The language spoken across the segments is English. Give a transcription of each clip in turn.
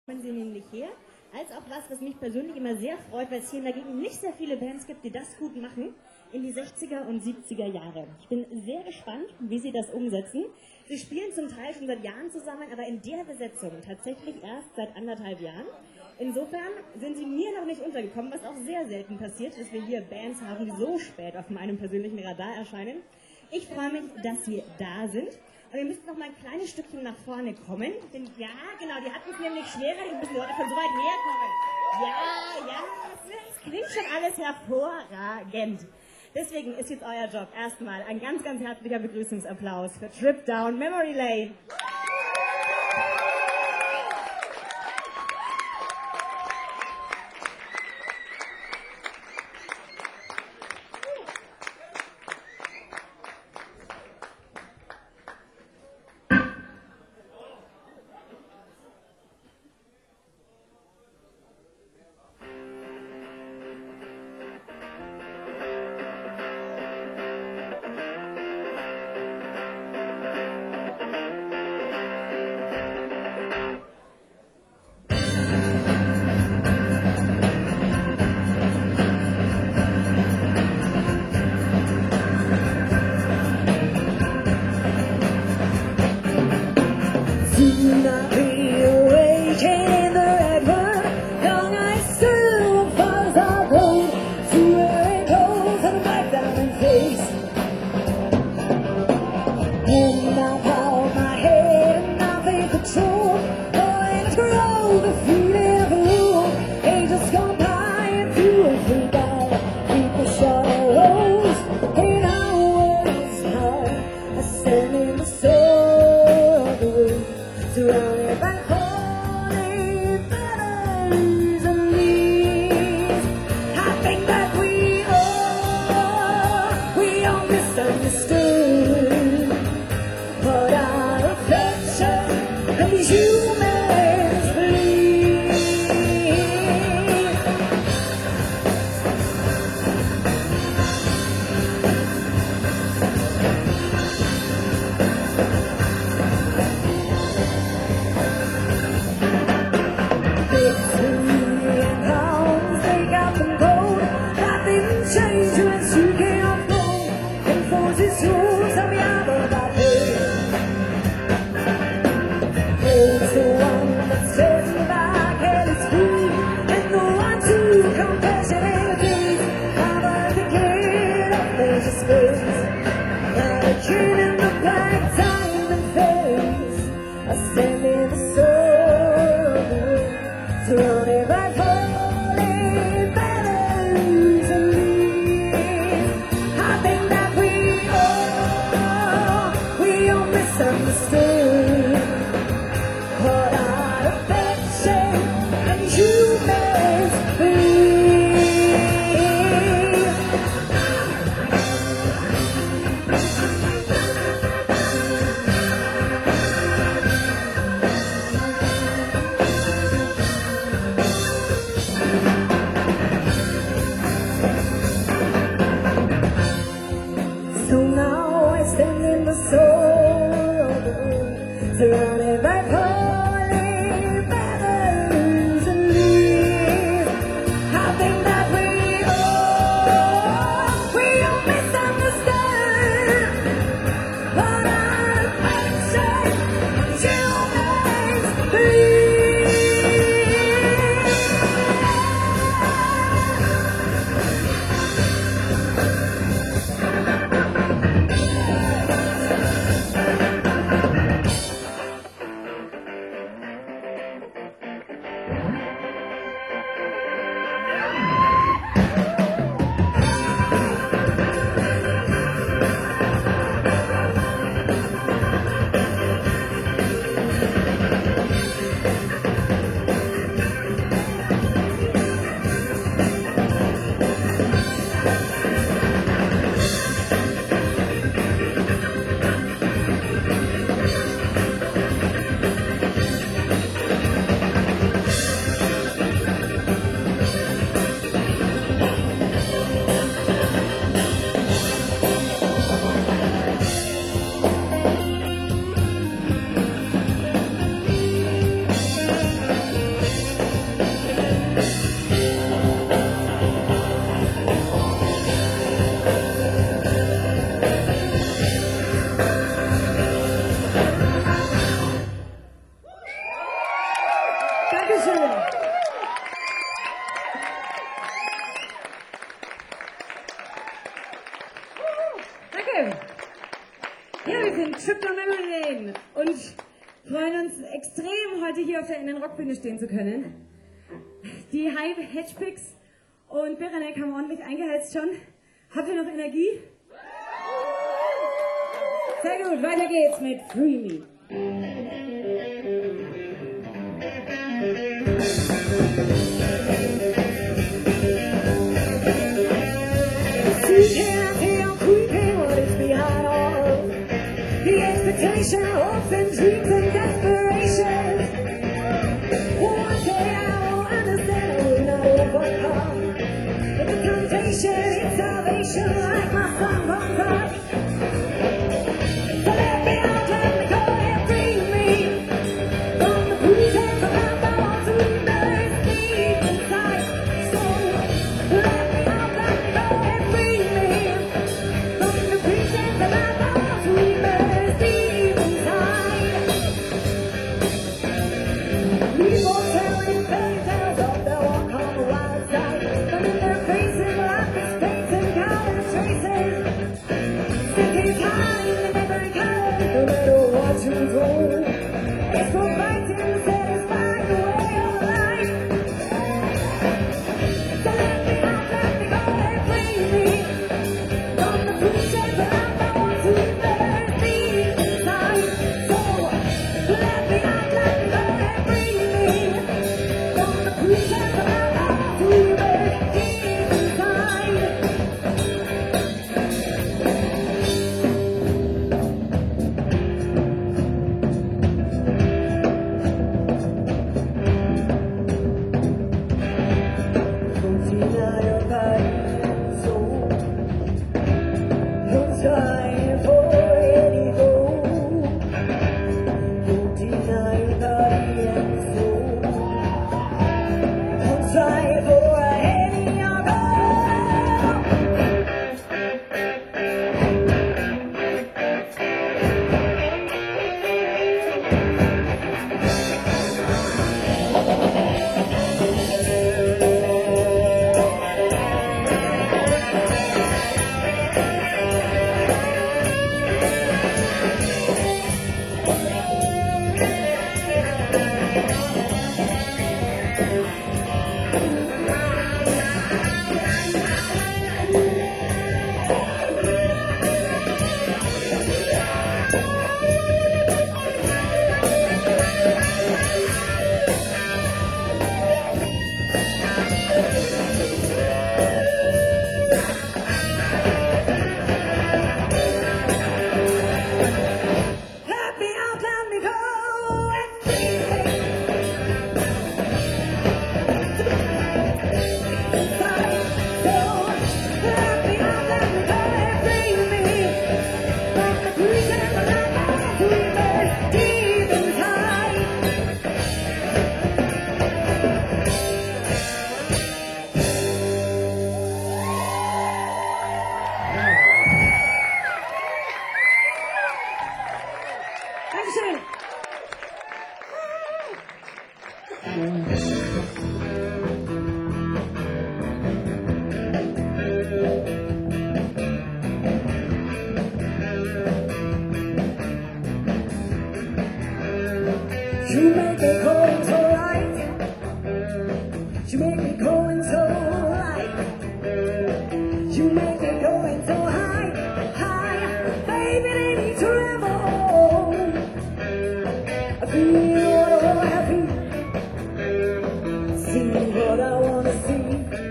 Kommen sie nämlich her, als auch was mich persönlich immer sehr freut, weil es hier in der Gegend nicht sehr viele Bands gibt, die das gut machen, in die 60er und 70er Jahre. Ich bin sehr gespannt, wie sie das umsetzen. Sie spielen zum Teil schon seit Jahren zusammen, aber in der Besetzung tatsächlich erst seit 1,5 Jahren. Insofern sind sie mir noch nicht untergekommen, was auch sehr selten passiert, dass wir hier Bands haben, die so spät auf meinem persönlichen Radar erscheinen. Ich freue mich, dass sie da sind. Und wir müssen noch mal ein kleines Stückchen nach vorne kommen. Denn, ja, genau, die hatten es nämlich schwerer, die müssen Leute von so weit näher kommen. Ja, das klingt schon alles hervorragend. Deswegen ist jetzt euer Job erstmal ein ganz, ganz herzlicher Begrüßungsapplaus für Trip Down Memory Lane. Dankeschön. Danke. Ja, wir sind Trip Down Memory Lane und freuen uns extrem, heute hier auf der Innenrockbühne stehen zu können. Die Hype, Hedgepicks und Beranek haben ordentlich eingeheizt schon. Habt ihr noch Energie? Sehr gut, weiter geht's mit Free Me. Expectation, hopes and dreams and desperation. One day I will understand I will not overcome. But the temptation is salvation like my son from God. So let me out, let me go and free me from the bruises of my bones who nursed deep inside. So let me out, let me go and free me from the bruises of my bones who nursed deep inside. People telling fairy tales of their walk on the wild side, but in their faces life is paints and colors traces. Sick is hiding in every color, no matter what you do. It's for fighting to satisfy the way of life. So let me out, let me go and free me from the bruises that I want to burn deep inside. So let me out, let me go and free me from the bruises that I want to burn deep inside. Don't deny your body and soul. No time for any gold. Don't deny your body and soul. No time for any other. Let me out, let me go and free me. So let me out, let me go and free me from the bruises that I want to burn deep inside. Dankeschön. You make me go into light. You make me go into light. You make me go into high, high. Baby, they need to rebel. I feel what I wanna feel. See what I wanna see.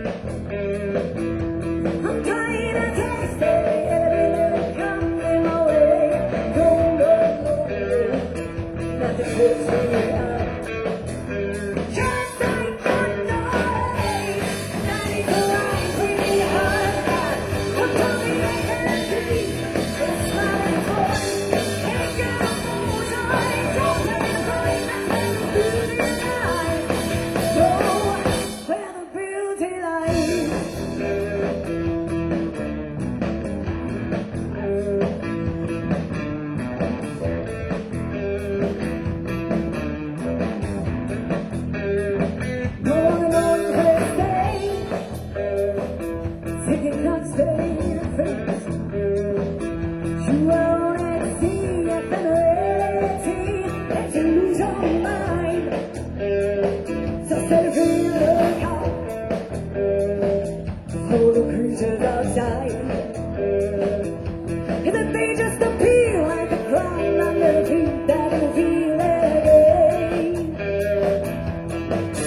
I'm trying to taste it. Every little come in my way. Go, go, go. Nothing puts me out. Just like the noise. I need to ride pretty hard. I'm coming like energy. It's smiling for. Ain't gonna move on. Don't let it go. Nothing to do tonight. Go where the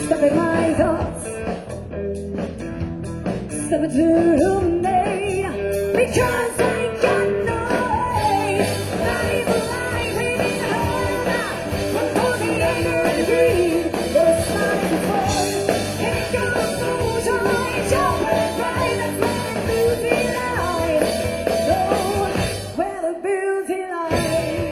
Step in my thoughts, step into me, because I got no way. Not even life in home, from holding energy, the sun is born, and it goes through time, jump and ride, that's when the beauty lies. Oh, where the beauty lies.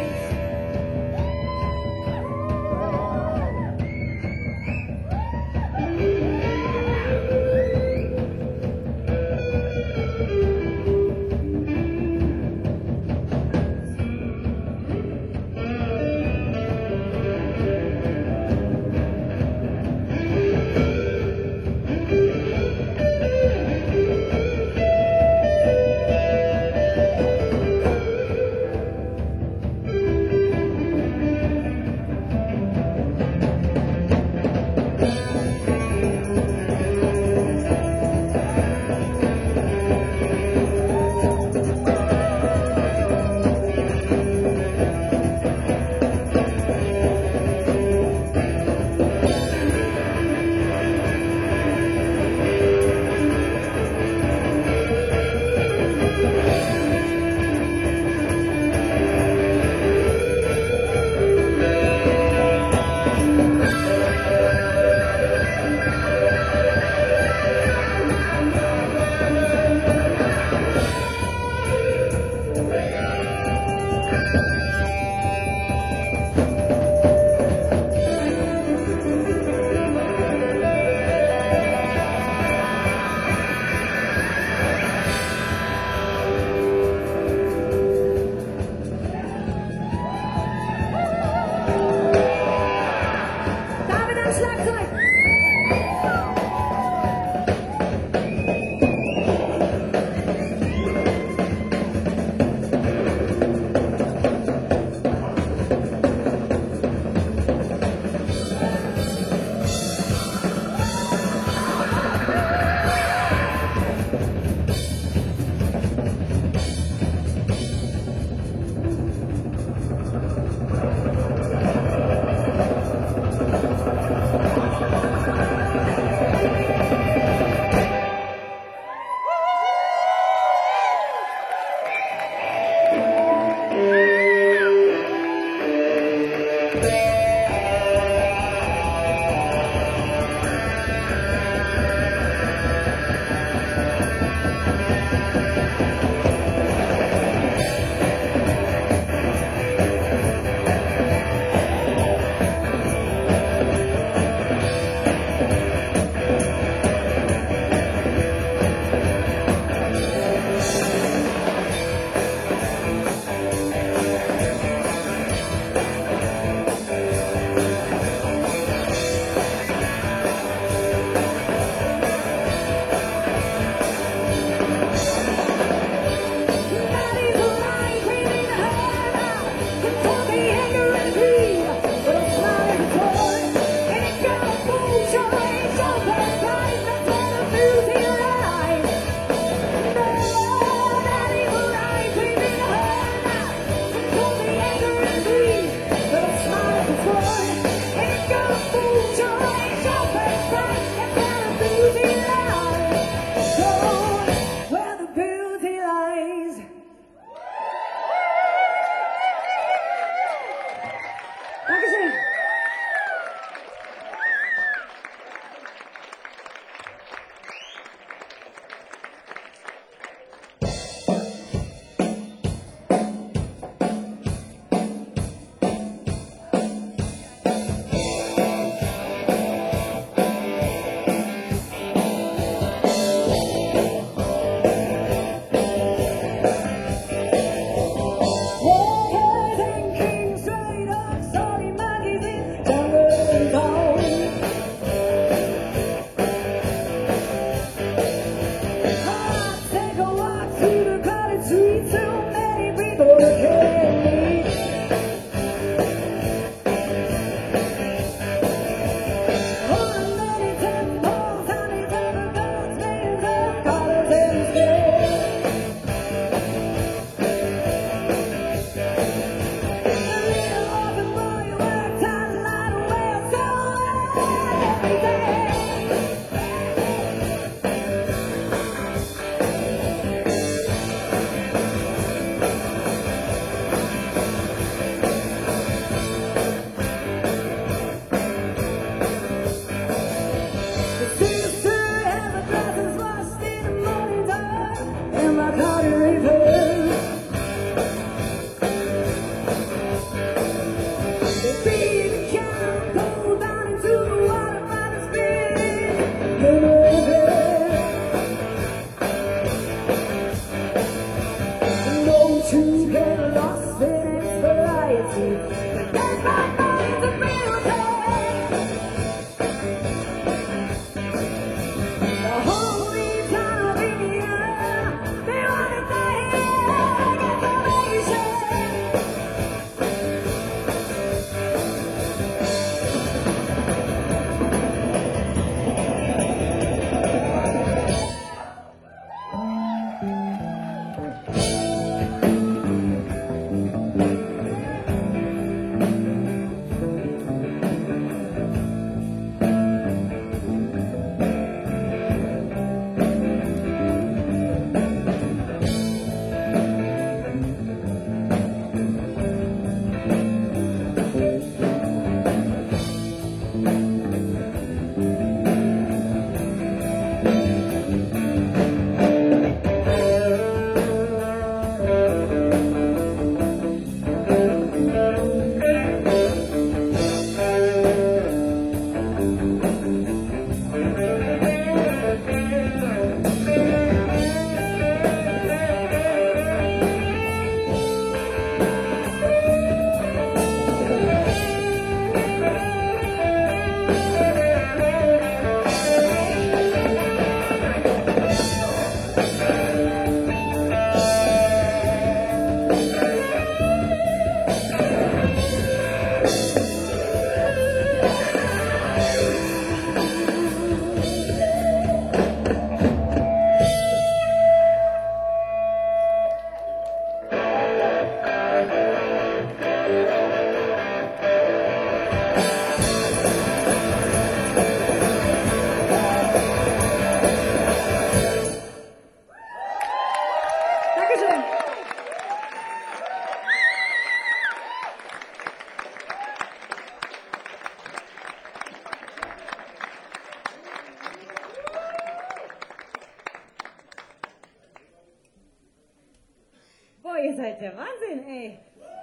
ihr seid der Wahnsinn, ey.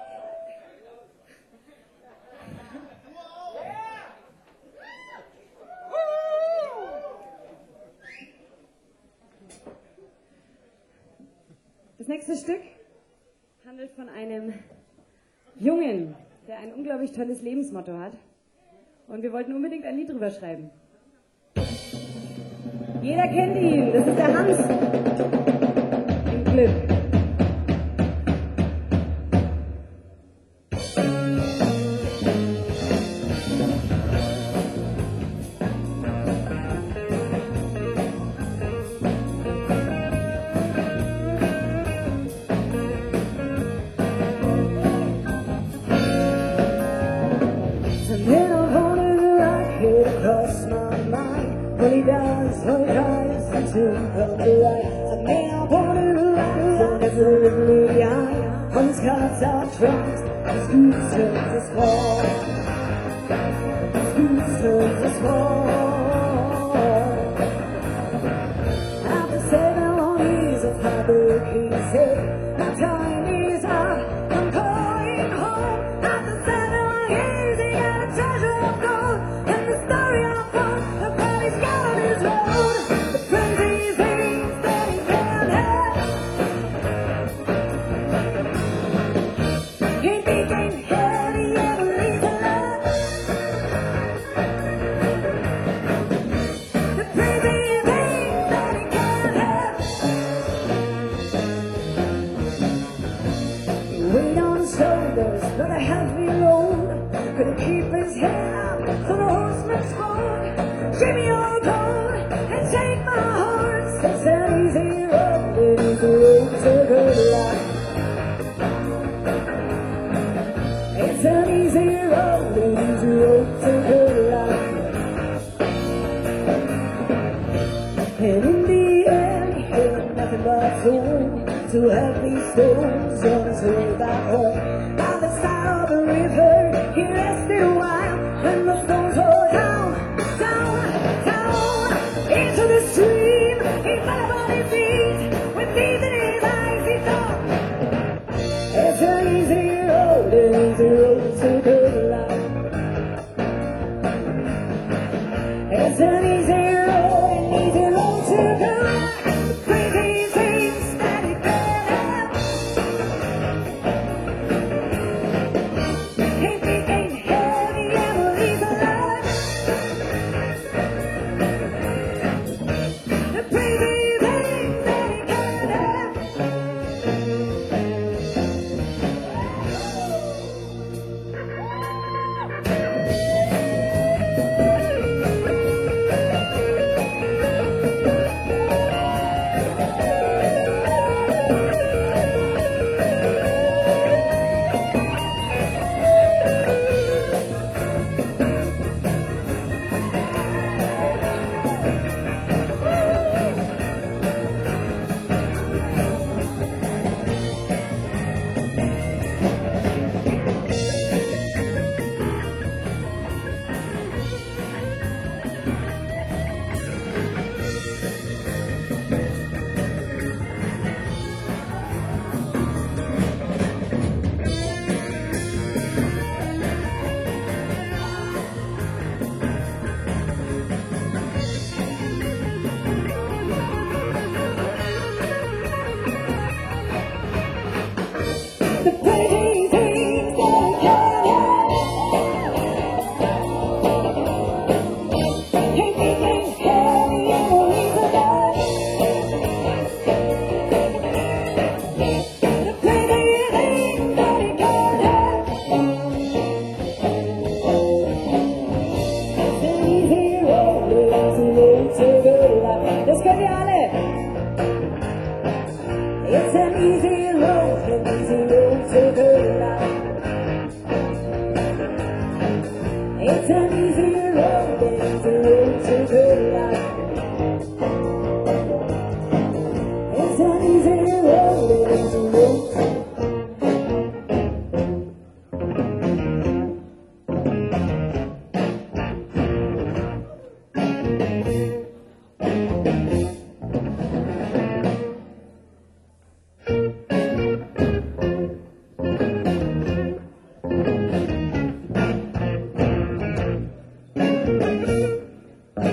Das nächste Stück handelt von einem Jungen, der ein unglaublich tolles Lebensmotto hat. Und wir wollten unbedingt ein Lied drüber schreiben. Jeder kennt ihn, das ist der Hans im Glück.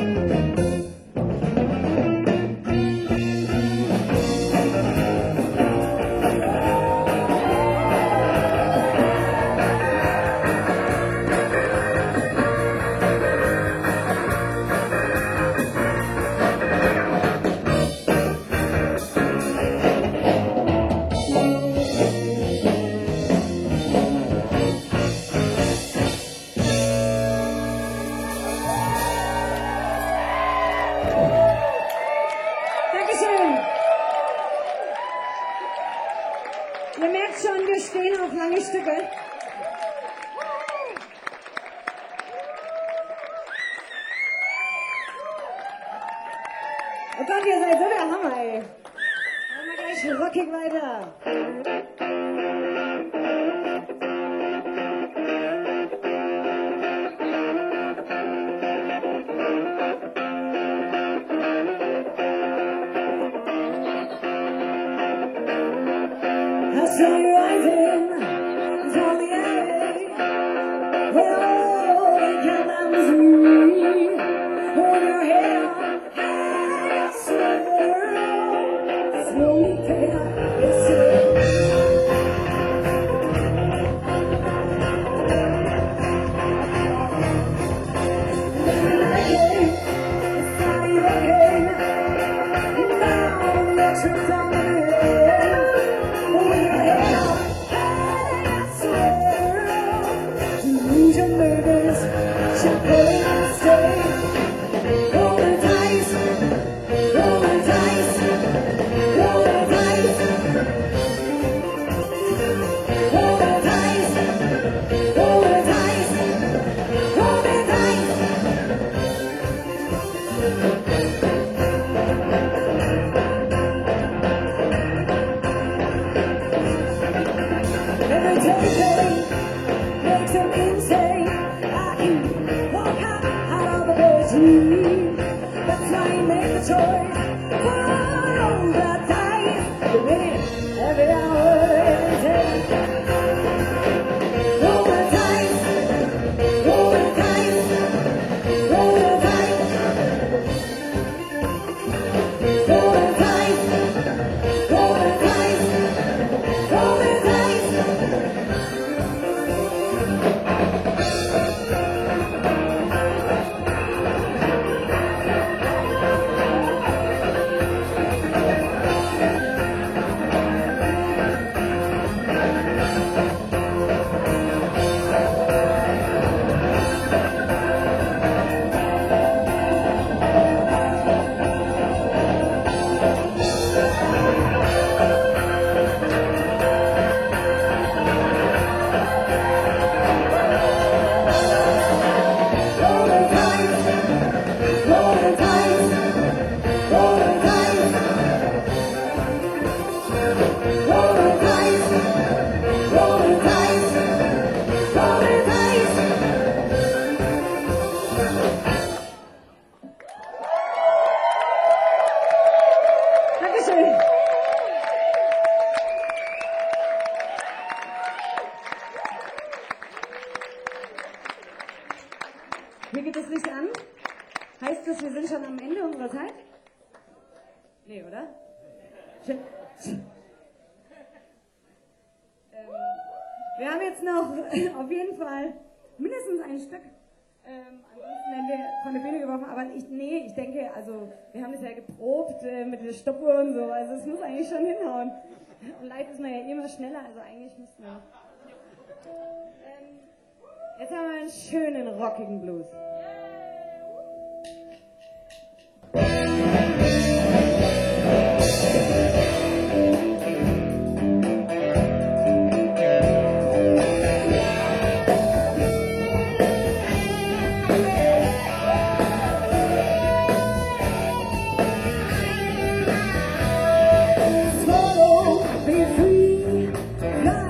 Dankeschön. Ihr merkt schon, wir stehen auf lange Stücke. Oh Gott, ihr seid so der Hammer, ey. Machen wir gleich rockig weiter. I saw you rising from the alley, where all the candles ring. Hold your head up high, swirl, slowly down, yes, Hier geht das Licht an. Heißt das, wir sind schon am Ende unserer Zeit? Nee, oder? Wir haben jetzt noch auf jeden Fall mindestens ein Stück. Ansonsten werden wir von der Bühne geworfen. Aber ich denke, also wir haben das ja geprobt mit der Stoppuhr und so. Also es muss eigentlich schon hinhauen. Und live ist man ja immer schneller, also eigentlich müssten wir. Jetzt haben wir einen schönen rockigen Blues.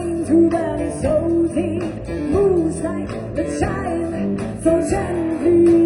So deep, moves like the child, so gently.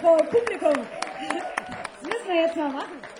vor Publikum. Das müssen wir jetzt mal machen.